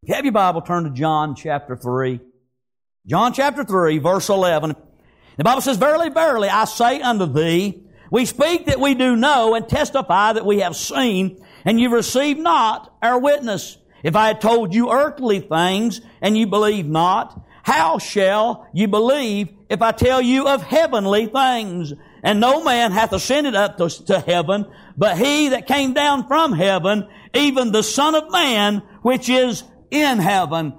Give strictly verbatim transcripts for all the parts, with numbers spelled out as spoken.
you have your Bible, turn to John chapter three. John chapter three, verse eleven. The Bible says, Verily, verily, I say unto thee, we speak that we do know and testify that we have seen, and you receive not our witness. If I had told you earthly things, and you believe not, how shall you believe if I tell you of heavenly things? And no man hath ascended up to, to heaven, but he that came down from heaven, even the Son of Man, which is in heaven.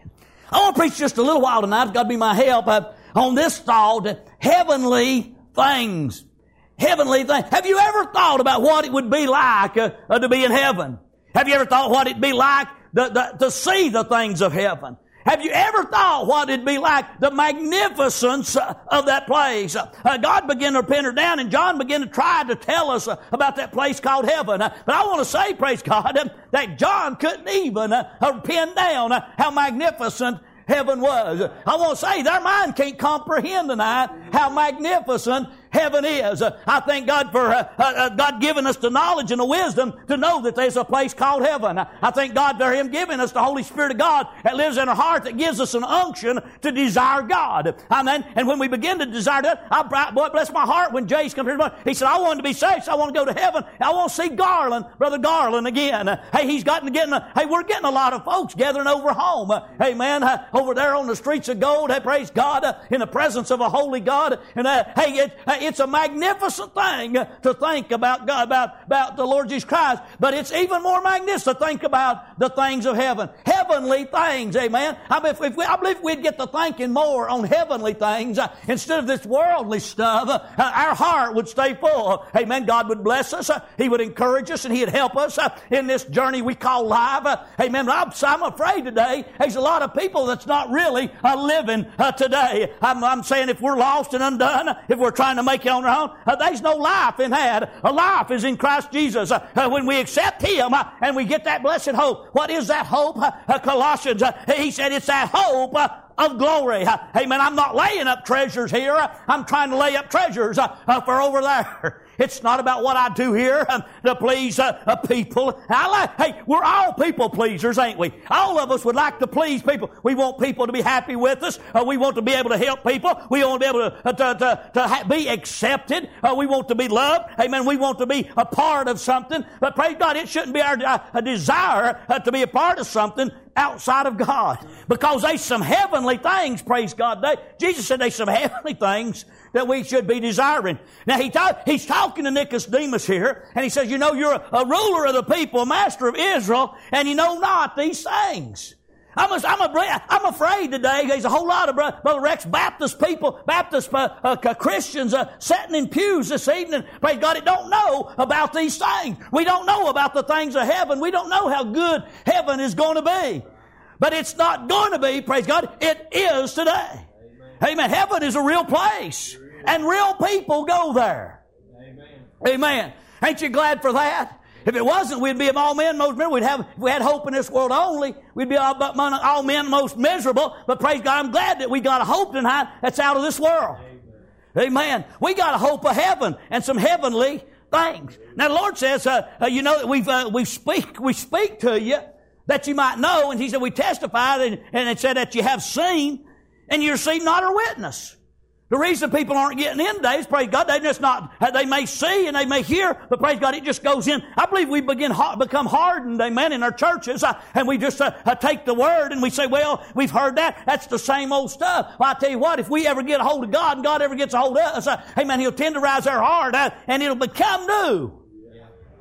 I want to preach just a little while tonight. It's got to be my help uh, on this thought, heavenly things. Heavenly things. Have you ever thought about what it would be like uh, uh, to be in heaven? Have you ever thought what it'd be like the, the, to see the things of heaven? Have you ever thought what it'd be like, the magnificence of that place? Uh, God began to pin her down, and John began to try to tell us uh, about that place called heaven. Uh, but I want to say, praise God, uh, that John couldn't even uh, pin down uh, how magnificent heaven was. I want to say their mind can't comprehend tonight how magnificent heaven is. Uh, I thank God for uh, uh, God giving us the knowledge and the wisdom to know that there's a place called heaven. I, I thank God for Him giving us the Holy Spirit of God that lives in our heart, that gives us an unction to desire God. Amen. And when we begin to desire that, I, boy, bless my heart when Jay's come here. He said, I want to be saved, so I want to go to heaven. I want to see Garland, Brother Garland again. Uh, hey, he's gotten to getting, a, hey, we're getting a lot of folks gathering over home. Uh, hey, man, uh, over there on the streets of gold, hey, praise God, uh, in the presence of a holy God. And uh, hey, it, uh, it's a magnificent thing to think about God, about, about the Lord Jesus Christ, but it's even more magnificent to think about the things of heaven. Heavenly things, amen. I, mean, if, if we, I believe we'd get to thinking more on heavenly things uh, instead of this worldly stuff. Uh, our heart would stay full. Amen. God would bless us. Uh, he would encourage us, and He'd help us uh, in this journey we call life. Uh, amen. I'm, I'm afraid today there's a lot of people that's not really uh, living uh, today. I'm, I'm saying if we're lost and undone, if we're trying to make it on our own, uh, there's no life in that. A life is in Christ Jesus. Uh, uh, when we accept Him uh, and we get that blessed hope. What is that hope? Uh, uh, Colossians, uh, he said it's that hope uh, of glory. Uh, amen. I'm not laying up treasures here. Uh, I'm trying to lay up treasures uh, uh, for over there. It's not about what I do here um, to please uh, uh, people. I like, hey, we're all people pleasers, ain't we? All of us would like to please people. We want people to be happy with us. Uh, we want to be able to help people. We want to be able to, uh, to, to, to ha- be accepted. Uh, we want to be loved. Amen. We want to be a part of something. But praise God, it shouldn't be our uh, a desire uh, to be a part of something outside of God. Because there's some heavenly things, praise God. They, Jesus said there's some heavenly things that we should be desiring. Now, he talk, he's talking to Nicodemus here, and he says, you know, you're a, a ruler of the people, a master of Israel, and you know not these things. I'm, a, I'm, a, I'm afraid today there's a whole lot of, Brother Rex, Baptist people, Baptist uh, uh, Christians uh, sitting in pews this evening, praise God, that don't know about these things. We don't know about the things of heaven. We don't know how good heaven is going to be. But it's not going to be, praise God, it is today. Amen. Amen. Heaven is a real place. And real people go there. Amen. Amen. Ain't you glad for that? If it wasn't, we'd be of all men most miserable. We'd have, if we had hope in this world only, we'd be all, among all men most miserable. But praise God, I'm glad that we got a hope tonight that's out of this world. Amen. Amen. We got a hope of heaven and some heavenly things. Now the Lord says, uh, uh, you know, that we've uh, we speak we speak to you that you might know. And He said we testify, and, and it said that you have seen and you receive not our witness. The reason people aren't getting in today is, praise God, they just not, they may see and they may hear, but praise God, it just goes in. I believe we begin become hardened, amen, in our churches, uh, and we just uh, uh, take the word and we say, well, we've heard that. That's the same old stuff. Well, I tell you what, if we ever get a hold of God and God ever gets a hold of us, uh, amen, He'll tenderize our heart uh, and it'll become new. Yeah.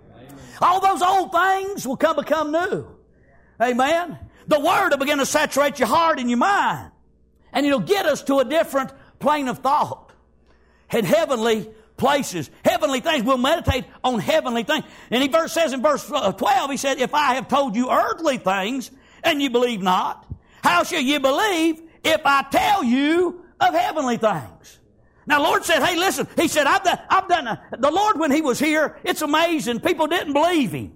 All those old things will come become new. Amen. The word will begin to saturate your heart and your mind, and it'll get us to a different plane of thought and heavenly places, heavenly things. We'll meditate on heavenly things. And he verse says in verse twelve, he said, if I have told you earthly things and you believe not, how shall you believe if I tell you of heavenly things? Now, the Lord said, hey, listen, He said, I've done, I've done a, the Lord when He was here, it's amazing. People didn't believe Him.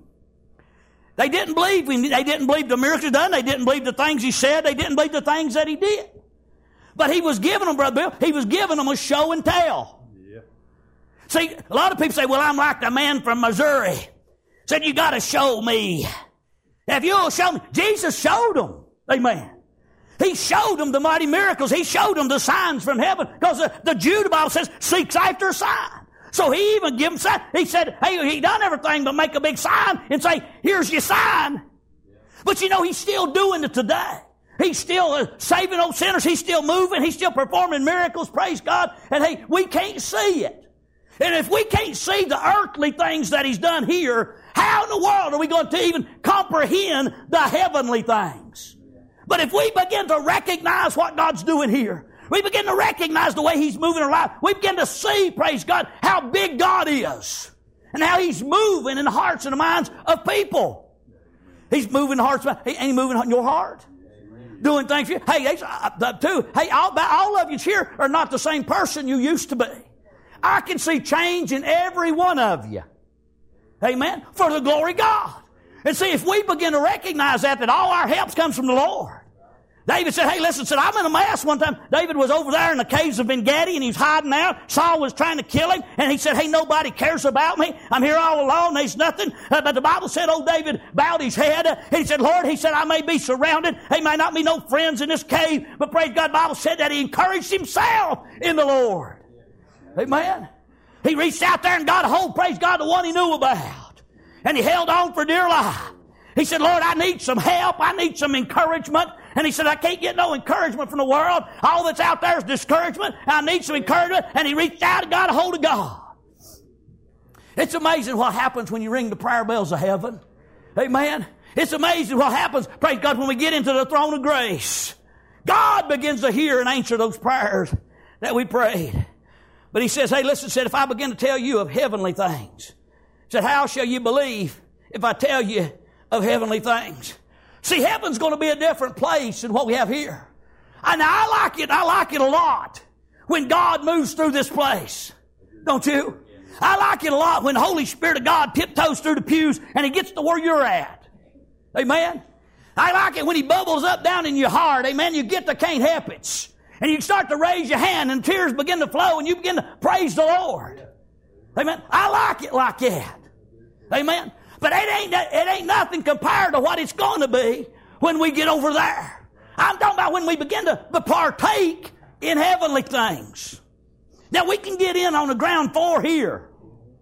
They didn't believe Him. They didn't believe the miracles done. They didn't believe the things He said. They didn't believe the things that He did. But He was giving them, Brother Bill, He was giving them a show and tell. Yeah. See, a lot of people say, well, I'm like the man from Missouri. Said, you got to show me. If you'll show me. Jesus showed them. Amen. He showed them the mighty miracles. He showed them the signs from heaven. Because the, the Jew, the Bible says, seeks after a sign. So he even gave them sign. He said, hey, he done everything but make a big sign and say, here's your sign. But you know, he's still doing it today. He's still uh, saving old sinners. He's still moving. He's still performing miracles. Praise God. And hey, we can't see it. And if we can't see the earthly things that he's done here, how in the world are we going to even comprehend the heavenly things? But if we begin to recognize what God's doing here, we begin to recognize the way he's moving our life, we begin to see, praise God, how big God is and how he's moving in the hearts and the minds of people. He's moving the hearts. He ain't moving in your heart. Doing things for you. Hey, they, uh, too. Hey, all, all of you here are not the same person you used to be. I can see change in every one of you. Amen. For the glory of God. And see, if we begin to recognize that, that all our help comes from the Lord. David said, hey, listen, said, I'm in a mess. One time, David was over there in the caves of En-Gedi, and he was hiding out. Saul was trying to kill him, and he said, hey, nobody cares about me. I'm here all alone. There's nothing. Uh, but the Bible said, old David bowed his head. Uh, he said, Lord, he said, I may be surrounded. There may not be no friends in this cave. But praise God, the Bible said that he encouraged himself in the Lord. Amen. He reached out there and got a hold, praise God, the one he knew about. And he held on for dear life. He said, Lord, I need some help. I need some encouragement. And he said, I can't get no encouragement from the world. All that's out there is discouragement. I need some encouragement. And he reached out and got a hold of God. It's amazing what happens when you ring the prayer bells of heaven. Amen. It's amazing what happens, praise God, when we get into the throne of grace. God begins to hear and answer those prayers that we prayed. But he says, hey, listen, said, if I begin to tell you of heavenly things, he said, how shall you believe if I tell you of heavenly things? See, heaven's going to be a different place than what we have here. And I like it. I like it a lot when God moves through this place. Don't you? I like it a lot when the Holy Spirit of God tiptoes through the pews and he gets to where you're at. Amen? I like it when he bubbles up down in your heart. Amen? You get to can't help it. And you start to raise your hand and tears begin to flow and you begin to praise the Lord. Amen? I like it like that. Amen? But it ain't, it ain't nothing compared to what it's going to be when we get over there. I'm talking about when we begin to partake in heavenly things. Now we can get in on the ground floor here.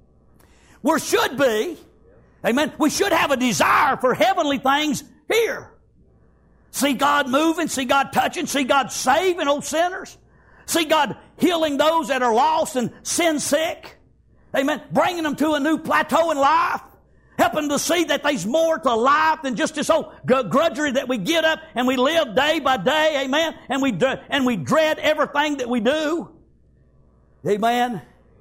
We should be, amen, we should have a desire for heavenly things here. See God moving, see God touching, see God saving old sinners. See God healing those that are lost and sin sick. Amen. Bringing them to a new plateau in life. Helping to see that there's more to life than just this old grudgery that we get up and we live day by day, amen, and we and we dread everything that we do, amen.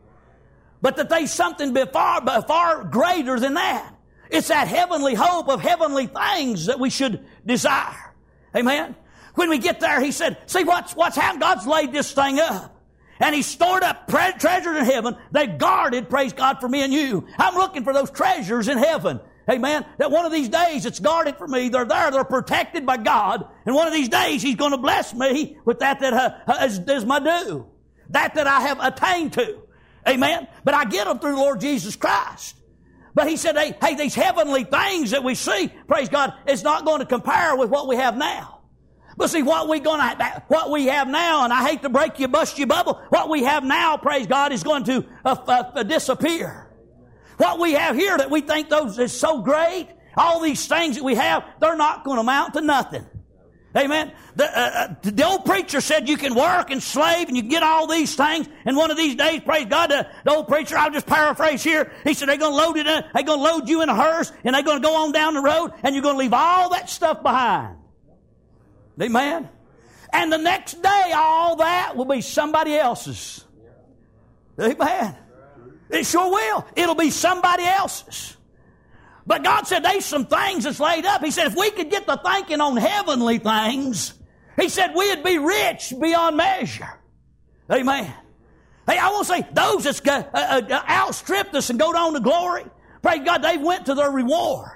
But that there's something far, far greater than that. It's that heavenly hope of heavenly things that we should desire, amen. When we get there, he said, see what's what's happened. God's laid this thing up. And he stored up pre- treasures in heaven. They guarded, praise God, for me and you. I'm looking for those treasures in heaven. Amen. That one of these days it's guarded for me. They're there. They're protected by God. And one of these days he's going to bless me with that that uh, is, is my due. That that I have attained to. Amen. But I get them through the Lord Jesus Christ. But he said, hey, hey, these heavenly things that we see, praise God, it's not going to compare with what we have now. But see, what we gonna, what we have now, and I hate to break you, bust your bubble, what we have now, praise God, is going to uh, uh, disappear. What we have here that we think those is so great, all these things that we have, they're not going to amount to nothing. Amen. The, uh, uh, the old preacher said you can work and slave and you can get all these things, and one of these days, praise God, the, the old preacher, I'll just paraphrase here, he said they're going to load it in, they're going to load you in a hearse, and they're going to go on down the road, and you're going to leave all that stuff behind. Amen. And the next day, all that will be somebody else's. Amen. It sure will. It'll be somebody else's. But God said there's some things that's laid up. He said if we could get to thinking on heavenly things, He said we'd be rich beyond measure. Amen. Hey, I want to say those that uh, uh, outstripped us and go on to glory, praise God, they went to their reward.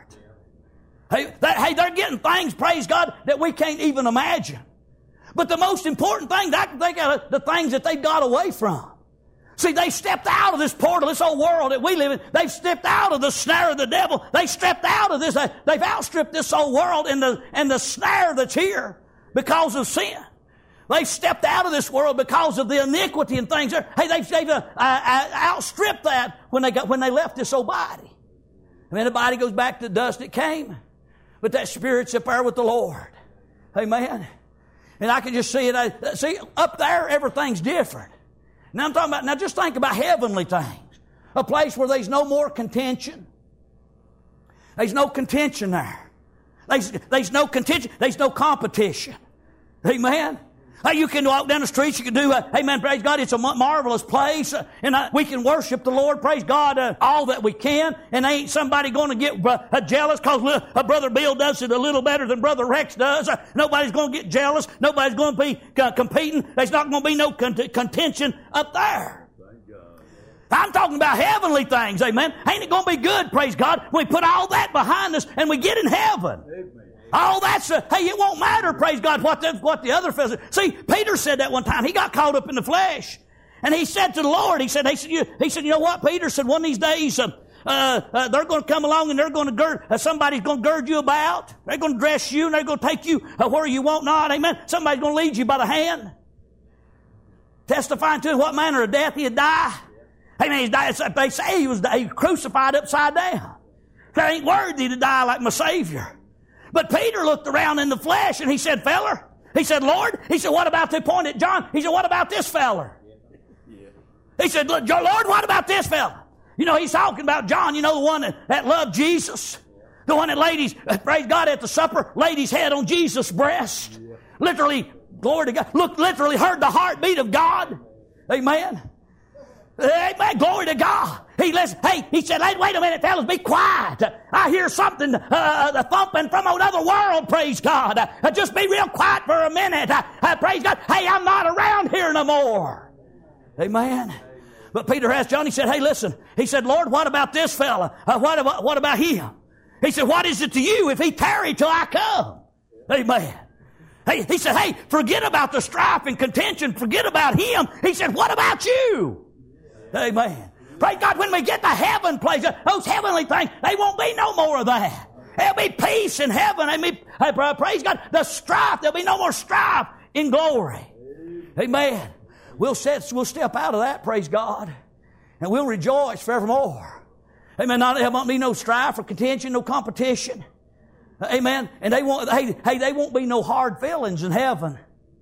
Hey, that, hey, they're getting things, praise God, that we can't even imagine. But the most important thing, I can think of the things that they got away from. See, they stepped out of this portal, this old world that we live in. They've stepped out of the snare of the devil. They stepped out of this. They've outstripped this old world and the, and the snare that's here because of sin. They stepped out of this world because of the iniquity and things. Hey, they've, they've uh, uh, outstripped that when they got when they left this old body. I mean, the body goes back to the dust it came, but that spirit's up there with the Lord. Amen. And I can just see it. I, see, up there, everything's different. Now I'm talking about, now just think about heavenly things. A place where there's no more contention. There's no contention there. There's, there's no contention. There's no competition. Amen. Hey, you can walk down the streets, you can do, uh, amen, praise God, it's a marvelous place, uh, and uh, we can worship the Lord, praise God, uh, all that we can, and ain't somebody going to get uh, jealous because uh, Brother Bill does it a little better than Brother Rex does. Uh, nobody's going to get jealous. Nobody's going to be uh, competing. There's not going to be no con- contention up there. I'm talking about heavenly things, amen. Ain't it going to be good, praise God, when we put all that behind us and we get in heaven? Amen. All that's, a, hey, it won't matter, praise God, what the, what the other fellows. See, Peter said that one time. He got caught up in the flesh. And he said to the Lord, he said, he said, you, he said, you know what, Peter said, one of these days, uh, uh, uh, they're going to come along and they're going to gird, uh, somebody's going to gird you about. They're going to dress you and they're going to take you uh, where you want not, amen. Somebody's going to lead you by the hand. Testifying to what manner of death he'd die. Amen. He's died, they say he was, he was crucified upside down. They ain't worthy to die like my Savior. But Peter looked around in the flesh and he said, feller, he said, Lord, he said, what about the point at John? He said, what about this feller? He said, Lord, what about this fella? You know, he's talking about John, you know, the one that, that loved Jesus. The one that laid his, praise God, at the supper, laid his head on Jesus' breast. Literally, glory to God, look, literally heard the heartbeat of God. Amen. Amen. Glory to God. He listen, hey, he said, hey, wait a minute, fellas, be quiet. I hear something uh, thumping from another world, praise God. Uh, just be real quiet for a minute. Uh, uh, praise God. Hey, I'm not around here no more. Amen. But Peter asked John, he said, hey, listen. He said, Lord, what about this fella? Uh, what, about, what about him? He said, what is it to you if he tarry till I come? Amen. Hey, he said, hey, forget about the strife and contention. Forget about him. He said, what about you? Amen. Praise God, when we get to heaven, praise God, those heavenly things, they won't be no more of that. There'll be peace in heaven. Amen. Praise God, the strife, there'll be no more strife in glory. Amen. We'll, set, we'll step out of that, praise God, and we'll rejoice forevermore. Amen. Not, there won't be no strife or contention, no competition. Amen. And they won't, hey, hey, they won't be no hard feelings in heaven.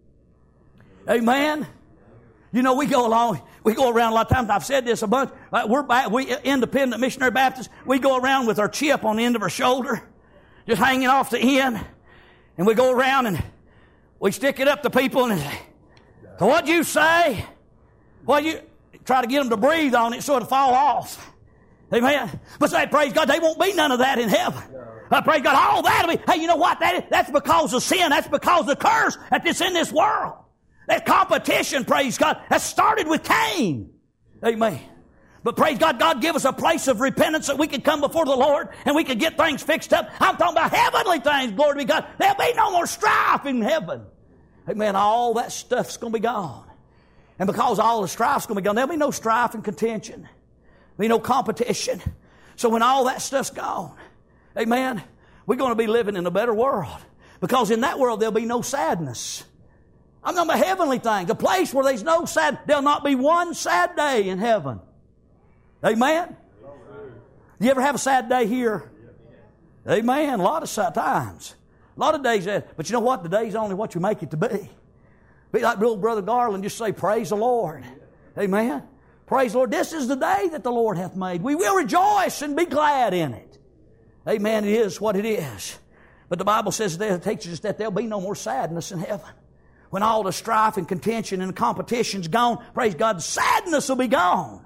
Amen. You know, we go along, we go around a lot of times, I've said this a bunch, we're back, we independent missionary Baptists, we go around with our chip on the end of our shoulder, just hanging off the end, and we go around and we stick it up to people and say, so what'd you say? Well, you try to get them to breathe on it so it'll fall off. Amen. But say, praise God, they won't be none of that in heaven. Uh, praise God, all that'll be, hey, you know what? That is, that's because of sin. That's because of the curse that's in this world. That competition, praise God, has started with Cain. Amen. But praise God, God give us a place of repentance that we can come before the Lord and we can get things fixed up. I'm talking about heavenly things, glory be God. There'll be no more strife in heaven. Amen. All that stuff's going to be gone. And because all the strife's going to be gone, there'll be no strife and contention. There'll be no competition. So when all that stuff's gone, amen, we're going to be living in a better world. Because in that world, there'll be no sadness. I'm talking about heavenly things. A place where there's no sad, there'll not be one sad day in heaven. Amen? Do you ever have a sad day here? Amen. A lot of sad times. A lot of days. But you know what? The day's only what you make it to be. Be like old Brother Garland, just say, praise the Lord. Amen. Praise the Lord. This is the day that the Lord hath made. We will rejoice and be glad in it. Amen. It is what it is. But the Bible says that it teaches us that there'll be no more sadness in heaven. When all the strife and contention and competition's gone, praise God, the sadness will be gone.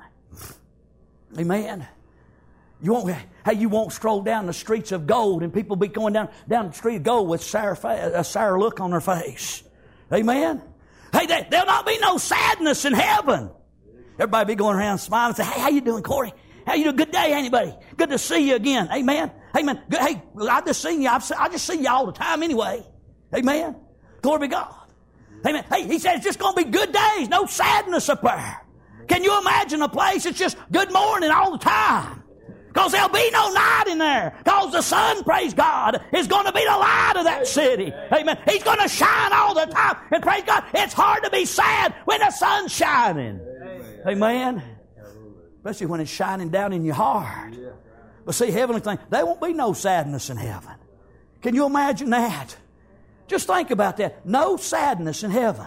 Amen. You won't, hey, you won't stroll down the streets of gold and people be going down, down the street of gold with sour fa- a sour look on their face. Amen. Hey, there, there'll not be no sadness in heaven. Everybody be going around smiling and say, hey, how you doing, Corey? How you doing? Good day, anybody? Good to see you again. Amen. Amen. Good, hey, I just seen you. I've, I just see you all the time anyway. Amen. Glory be God. Amen. Hey, he said it's just going to be good days. No sadness up there. Can you imagine a place that's just good morning all the time? Because there'll be no night in there. Because the sun, praise God, is going to be the light of that city. Amen. He's going to shine all the time. And praise God, it's hard to be sad when the sun's shining. Amen. Amen. Especially when it's shining down in your heart. But see, heavenly things, there won't be no sadness in heaven. Can you imagine that? Just think about that. No sadness in heaven.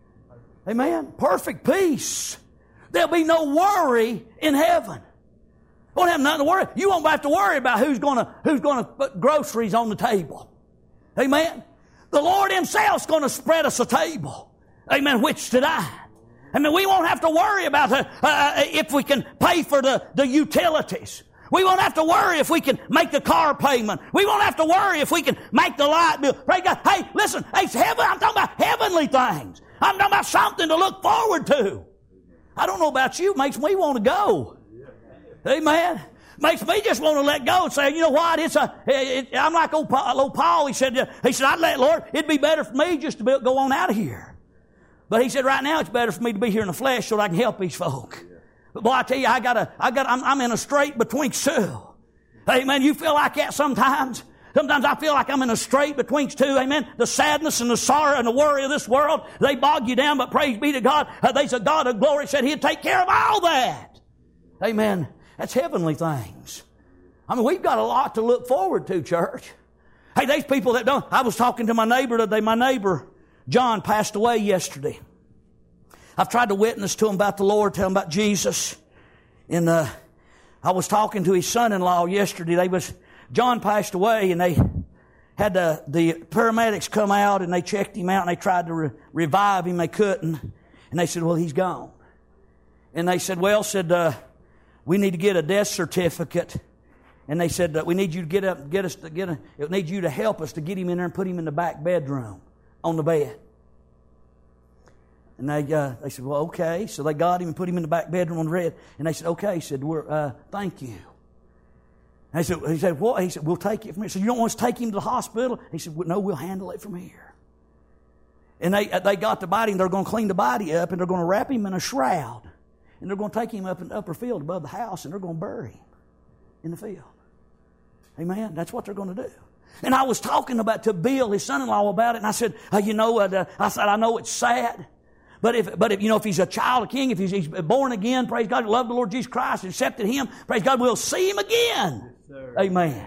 Amen. Perfect peace. There'll be no worry in heaven. Won't have nothing to worry. You won't have to worry about who's going to who's going to put groceries on the table. Amen. The Lord Himself's going to spread us a table. Amen. Which to dine. I mean, we won't have to worry about uh, uh, if we can pay for the, the utilities. We won't have to worry if we can make the car payment. We won't have to worry if we can make the light bill. Praise God. Hey, listen. Hey, it's heaven. I'm talking about heavenly things. I'm talking about something to look forward to. I don't know about you. It makes me want to go. Amen. Makes me just want to let go and say, you know what? It's a. It, it, I'm like old Paul, old Paul. He said, he said, I'd let Lord. It'd be better for me just to be, go on out of here. But he said, right now it's better for me to be here in the flesh so that I can help these folk. But boy, I tell you, I got a. I got. I'm, I'm in a strait between two. Amen. You feel like that sometimes. Sometimes I feel like I'm in a strait betwixt two. Amen. The sadness and the sorrow and the worry of this world, they bog you down. But praise be to God. Uh, there's a God of glory said He'd take care of all that. Amen. That's heavenly things. I mean, we've got a lot to look forward to, church. Hey, there's people that don't. I was talking to my neighbor today. My neighbor, John, passed away yesterday. I've tried to witness to him about the Lord, tell him about Jesus. And uh, I was talking to his son-in-law yesterday. They was John passed away, and they had the, the paramedics come out, and they checked him out, and they tried to re- revive him. They couldn't. And they said, well, he's gone. And they said, well, said, uh, we need to get a death certificate. And they said, uh, we need you to get up, get us to get a, it need you to help us to get him in there and put him in the back bedroom on the bed. And they uh, they said, well, okay. So they got him and put him in the back bedroom on the bed. And they said, okay. He said, We're, uh, thank you. And he said, he said, what? He said, we'll take it from here. So you don't want us to take him to the hospital? He said, well, no, we'll handle it from here. And they they got the body, and they're going to clean the body up, and they're going to wrap him in a shroud. And they're going to take him up in the upper field above the house, and they're going to bury him in the field. Amen? That's what they're going to do. And I was talking about to Bill, his son-in-law, about it, and I said, uh, you know, uh, I said, I know it's sad. But if, but if, you know, if he's a child of King, if he's, he's born again, praise God, loved the Lord Jesus Christ, accepted Him, praise God, we'll see Him again. Yes, amen.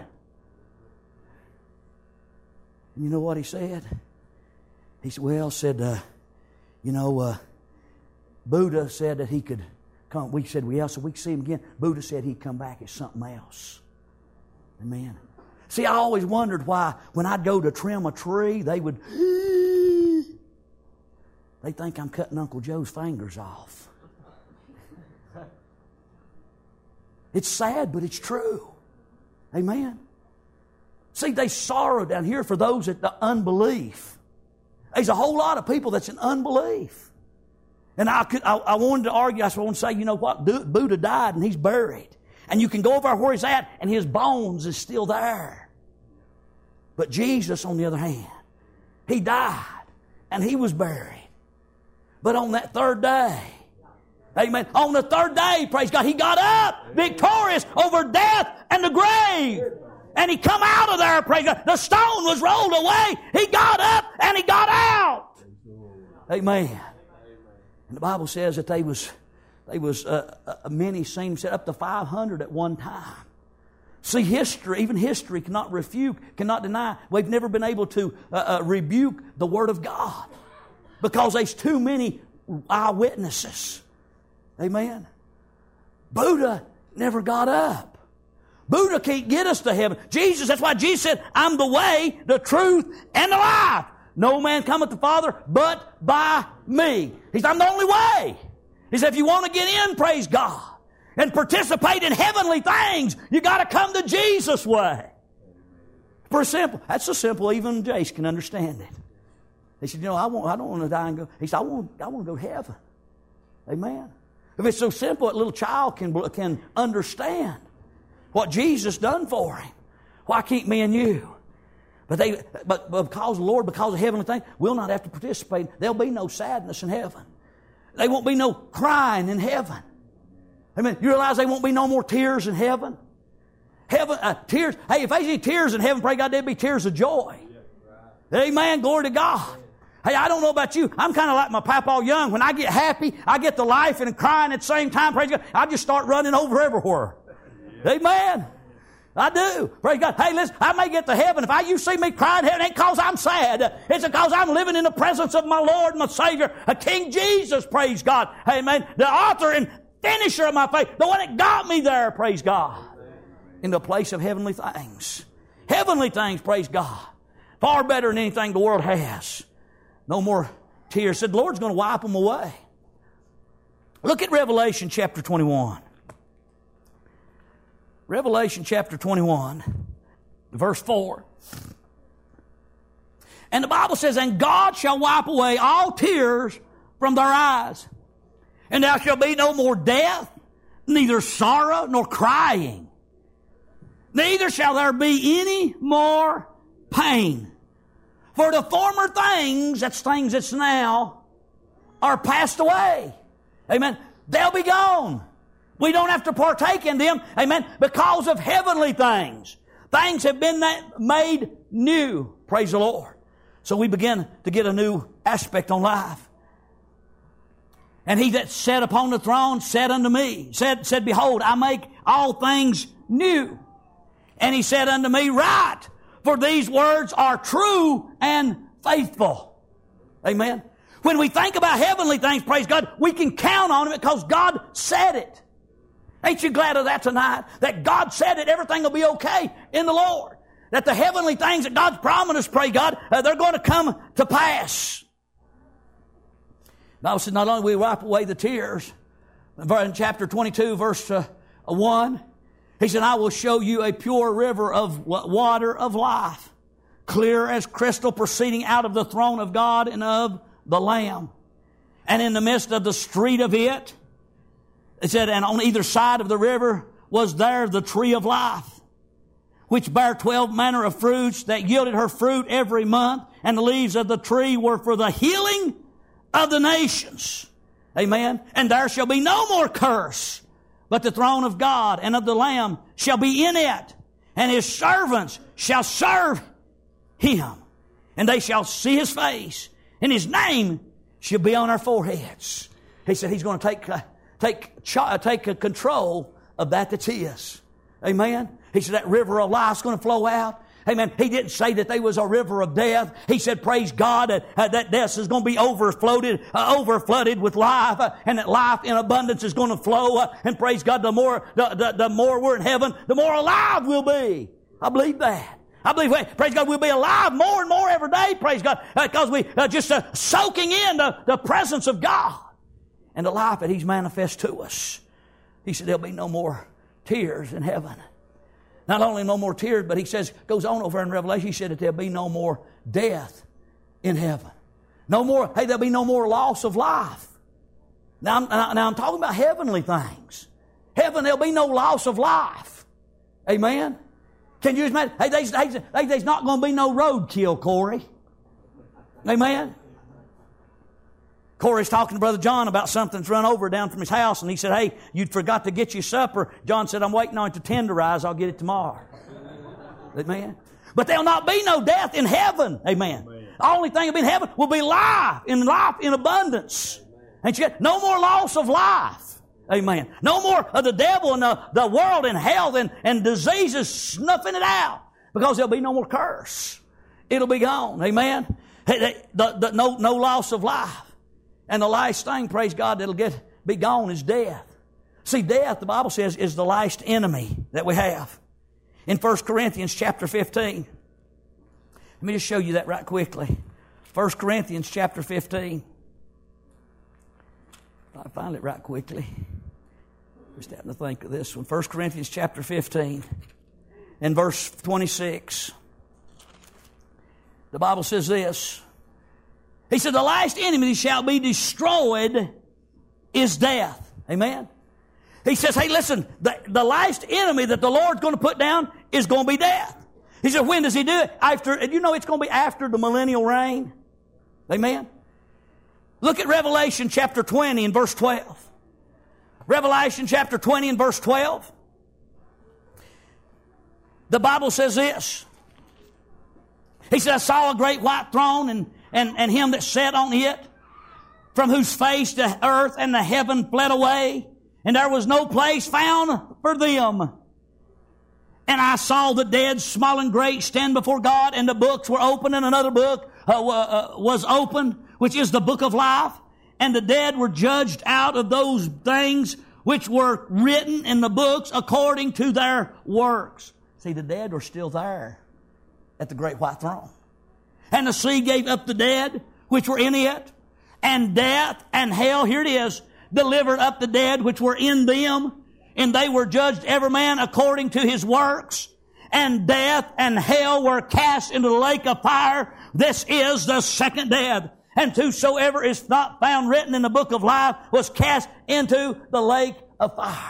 And you know what he said? He said, well, said, uh, you know, uh, Buddha said that he could come. We said, well, so we could see Him again. Buddha said He'd come back as something else. Amen. See, I always wondered why when I'd go to trim a tree, they would... They think I'm cutting Uncle Joe's fingers off. It's sad, but it's true. Amen. See, they sorrow down here for those that the unbelief. There's a whole lot of people that's in unbelief. And I could, I, I wanted to argue. I wanted to say, you know what? Buddha died and he's buried. And you can go over where he's at and his bones is still there. But Jesus, on the other hand, He died and He was buried. But on that third day, amen, on the third day, praise God, He got up victorious over death and the grave. And He come out of there, praise God. The stone was rolled away. He got up and He got out. Amen. And the Bible says that they was, they was uh, uh, many seemed set up to five hundred at one time. See, history, even history cannot refute, cannot deny. We've never been able to uh, uh, rebuke the Word of God. Because there's too many eyewitnesses. Amen. Buddha never got up. Buddha can't get us to heaven. Jesus, that's why Jesus said, I'm the way, the truth, and the life. No man cometh to the Father but by me. He said, I'm the only way. He said, if you want to get in, praise God, and participate in heavenly things, you got to come the Jesus way. For simple. That's so simple, even Jace can understand it. He said, you know, I, want, I don't want to die and go. He said, I want, I want to go to heaven. Amen. If it's so simple, a little child can, can understand what Jesus done for him. Why can't me and you? But they, but, but because of the Lord, because of heavenly things, we'll not have to participate. There'll be no sadness in heaven. There won't be no crying in heaven. Amen. You realize there won't be no more tears in heaven? Heaven, uh, tears. Hey, if there's any tears in heaven, pray God, there'd be tears of joy. Amen. Glory to God. Hey, I don't know about you. I'm kind of like my Papa Young. When I get happy, I get to life and crying at the same time. Praise God. I just start running over everywhere. Amen. I do. Praise God. Hey, listen, I may get to heaven. If I, you see me crying in heaven, it ain't because I'm sad. It's because I'm living in the presence of my Lord and my Savior, a King Jesus, praise God. Amen. The author and finisher of my faith, the one that got me there, praise God. In the place of heavenly things. Heavenly things, praise God. Far better than anything the world has. No more tears. Said the Lord's going to wipe them away. Look at Revelation chapter twenty-one. Revelation chapter twenty-one, verse four. And the Bible says, and God shall wipe away all tears from their eyes. And there shall be no more death, neither sorrow nor crying. Neither shall there be any more pain. For the former things, that's things that's now, are passed away. Amen. They'll be gone. We don't have to partake in them. Amen. Because of heavenly things. Things have been made new. Praise the Lord. So we begin to get a new aspect on life. And he that sat upon the throne said unto me, said, said, behold, I make all things new. And he said unto me, write, for these words are true and faithful. Amen. When we think about heavenly things, praise God, we can count on it because God said it. Ain't you glad of that tonight? That God said it, everything will be okay in the Lord. That the heavenly things that God's promised us, pray God, uh, they're going to come to pass. The Bible says not only will we wipe away the tears, in chapter twenty-two, verse uh, one, he said, I will show you a pure river of water of life, clear as crystal, proceeding out of the throne of God and of the Lamb. And in the midst of the street of it, it said, and on either side of the river was there the tree of life, which bare twelve manner of fruits that yielded her fruit every month. And the leaves of the tree were for the healing of the nations. Amen. And there shall be no more curse, but the throne of God and of the Lamb shall be in it, and His servants shall serve Him, and they shall see His face, and His name shall be on our foreheads. He said He's going to take uh, take uh, take uh, control of that that's His. Amen. He said that river of life's going to flow out. Amen. He didn't say that there was a river of death. He said, praise God, that, uh, that death is going to be overflowed, uh, overflooded with life, uh, and that life in abundance is going to flow. Uh, and praise God, the more, the, the, the more we're in heaven, the more alive we'll be. I believe that. I believe, praise God, we'll be alive more and more every day, praise God, because uh, we uh, just uh, soaking in the, the presence of God and the life that He's manifest to us. He said there'll be no more tears in heaven. Not only no more tears, but he says, goes on over in Revelation, he said that there'll be no more death in heaven. No more, hey, there'll be no more loss of life. Now, I'm, now I'm talking about heavenly things. Heaven, there'll be no loss of life. Amen? Can you imagine? Hey, there's, there's, there's not going to be no roadkill, Corey. Amen? Corey's talking to Brother John about something's run over down from his house, and he said, hey, you forgot to get your supper. John said, I'm waiting on it to tenderize. I'll get it tomorrow. Amen. But there'll not be no death in heaven. Amen. Amen. The only thing that'll be in heaven will be life, in life in abundance. Ain't you? No more loss of life. Amen. No more of the devil and the, the world and health and, and diseases snuffing it out, because there'll be no more curse. It'll be gone. Amen. The, the, the, no, no loss of life. And the last thing, praise God, that'll get be gone is death. See, death, the Bible says, is the last enemy that we have. In First Corinthians chapter fifteen. Let me just show you that right quickly. First Corinthians chapter fifteen. If I find it right quickly. Just having to think of this one. First Corinthians chapter fifteen. And verse twenty-six. The Bible says this. He said, the last enemy that shall be destroyed is death. Amen. He says, hey, listen, the, the last enemy that the Lord's going to put down is going to be death. He said, when does He do it? After, and you know it's going to be after the millennial reign. Amen. Look at Revelation chapter twenty and verse twelve. Revelation chapter twenty and verse twelve. The Bible says this. He said, I saw a great white throne and, and, and him that sat on it, from whose face the earth and the heaven fled away, and there was no place found for them. And I saw the dead, small and great, stand before God, and the books were opened, and another book uh, uh, was opened, which is the book of life. And the dead were judged out of those things which were written in the books according to their works. See, the dead were still there at the great white throne. And the sea gave up the dead which were in it, and death and hell, here it is, delivered up the dead which were in them, and they were judged every man according to his works. And death and hell were cast into the lake of fire. This is the second death. And whosoever is not found written in the book of life was cast into the lake of fire.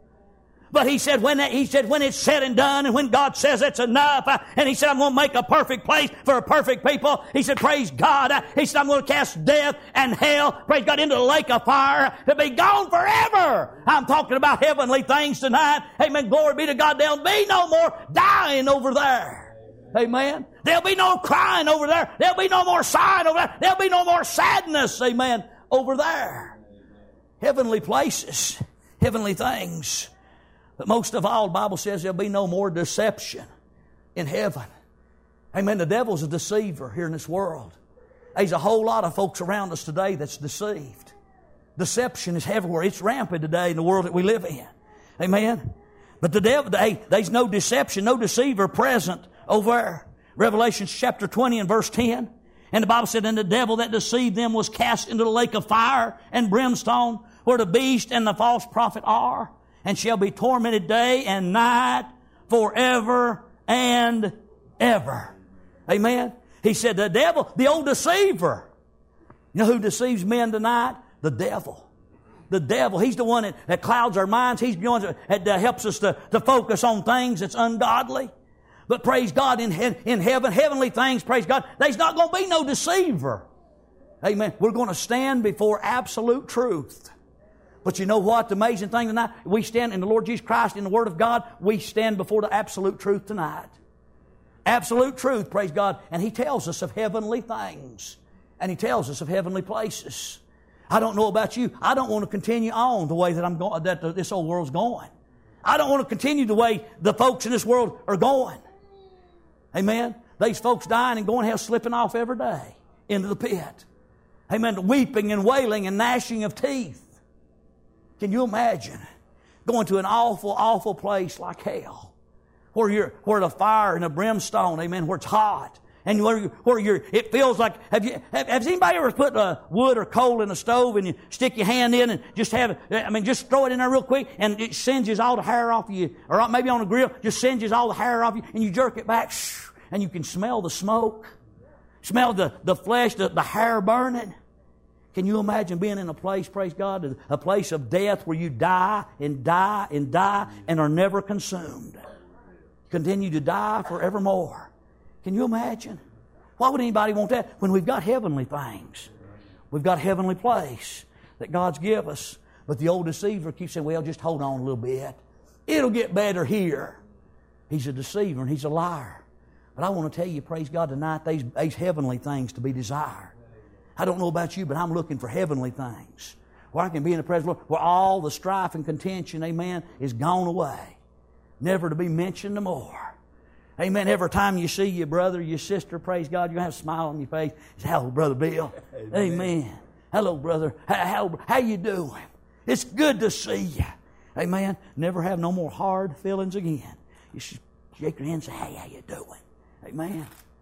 But he said, when that, he said, when it's said and done, and when God says it's enough, uh, and he said, I'm going to make a perfect place for a perfect people. He said, praise God. Uh, he said, I'm going to cast death and hell, praise God, into the lake of fire to be gone forever. I'm talking about heavenly things tonight. Amen. Glory be to God. There'll be no more dying over there. Amen. There'll be no crying over there. There'll be no more sighing over there. There'll be no more sadness. Amen. Over there. Heavenly places. Heavenly things. But most of all, the Bible says there'll be no more deception in heaven. Amen. The devil's a deceiver here in this world. There's a whole lot of folks around us today that's deceived. Deception is everywhere. It's rampant today in the world that we live in. Amen. But the devil, hey, there's no deception, no deceiver present over there. Revelation chapter twenty and verse ten. And the Bible said, and the devil that deceived them was cast into the lake of fire and brimstone, where the beast and the false prophet are, and shall be tormented day and night forever and ever. Amen. He said the devil, the old deceiver. You know who deceives men tonight? The devil. The devil. He's the one that, that clouds our minds. He's the one that, that helps us to, to focus on things that's ungodly. But praise God, in, in heaven, heavenly things, praise God, there's not going to be no deceiver. Amen. We're going to stand before absolute truth. But you know what? The amazing thing tonight, we stand in the Lord Jesus Christ, in the Word of God, we stand before the absolute truth tonight. Absolute truth, praise God. And He tells us of heavenly things. And He tells us of heavenly places. I don't know about you. I don't want to continue on the way that I'm going, that this old world's going. I don't want to continue the way the folks in this world are going. Amen. These folks dying and going to hell, slipping off every day into the pit. Amen. Weeping and wailing and gnashing of teeth. Can you imagine going to an awful, awful place like hell, where you're, where the fire and the brimstone, amen, where it's hot, and where, you, where you're, it feels like, have you, have, has anybody ever put uh, wood or coal in a stove and you stick your hand in and just have it, I mean, just throw it in there real quick and it singes all the hair off you, or maybe on a grill, just singes all the hair off you, and you jerk it back, and you can smell the smoke, smell the, the flesh, the, the hair burning. Can you imagine being in a place, praise God, a place of death where you die and die and die and are never consumed? Continue to die forevermore. Can you imagine? Why would anybody want that when we've got heavenly things? We've got a heavenly place that God's give us. But the old deceiver keeps saying, well, just hold on a little bit. It'll get better here. He's a deceiver and he's a liar. But I want to tell you, praise God, tonight, there's, there's heavenly things to be desired. I don't know about you, but I'm looking for heavenly things. Where I can be in the presence of the Lord, where all the strife and contention, amen, is gone away. Never to be mentioned no more. Amen. Every time you see your brother, your sister, praise God, you're going to have a smile on your face. Say, hello, Brother Bill. Amen. Amen. Hello, brother. How, how, how you doing? It's good to see you. Amen. Never have no more hard feelings again. You should shake your hand and say, hey, how you doing? Amen.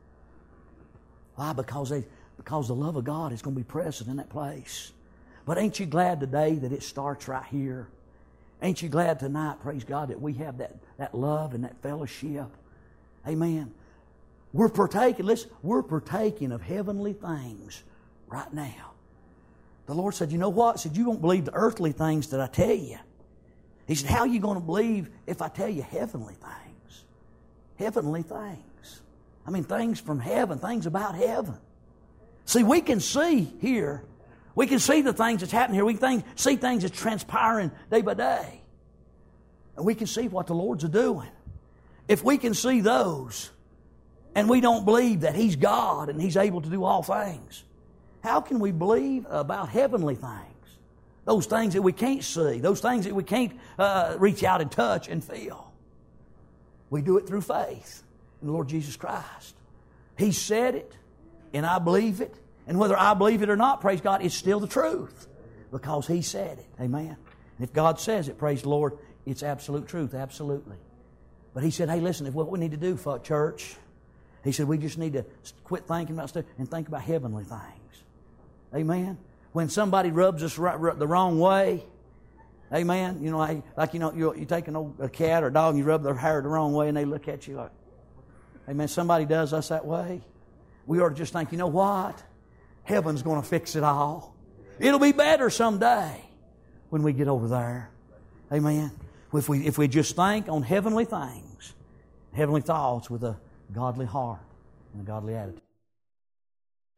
Why? Because they... Because the love of God is going to be present in that place. But ain't you glad today that it starts right here? Ain't you glad tonight, praise God, that we have that, that love and that fellowship? Amen. We're partaking, listen, we're partaking of heavenly things right now. The Lord said, you know what? He said, you won't believe the earthly things that I tell you. He said, how are you going to believe if I tell you heavenly things? Heavenly things. I mean, things from heaven, things about heaven. See, we can see here We can see the things that's happening here. We can think, see things that's transpiring day by day. And we can see what the Lord's a doing. If we can see those, and we don't believe that He's God and He's able to do all things, how can we believe about heavenly things? Those things that we can't see, those things that we can't uh, reach out and touch and feel. We do it through faith in the Lord Jesus Christ. He said it, and I believe it. And whether I believe it or not, praise God, it's still the truth. Because He said it. Amen. And if God says it, praise the Lord, it's absolute truth, absolutely. But He said, hey, listen, if what we need to do for church, He said, we just need to quit thinking about stuff and think about heavenly things. Amen. When somebody rubs us the wrong way, amen, you know, like, like you know, you, you take an old a cat or a dog and you rub their hair the wrong way and they look at you like, amen, somebody does us that way. We ought to just think, you know what? Heaven's going to fix it all. It'll be better someday when we get over there. Amen. If we, if we just think on heavenly things, heavenly thoughts with a godly heart and a godly attitude.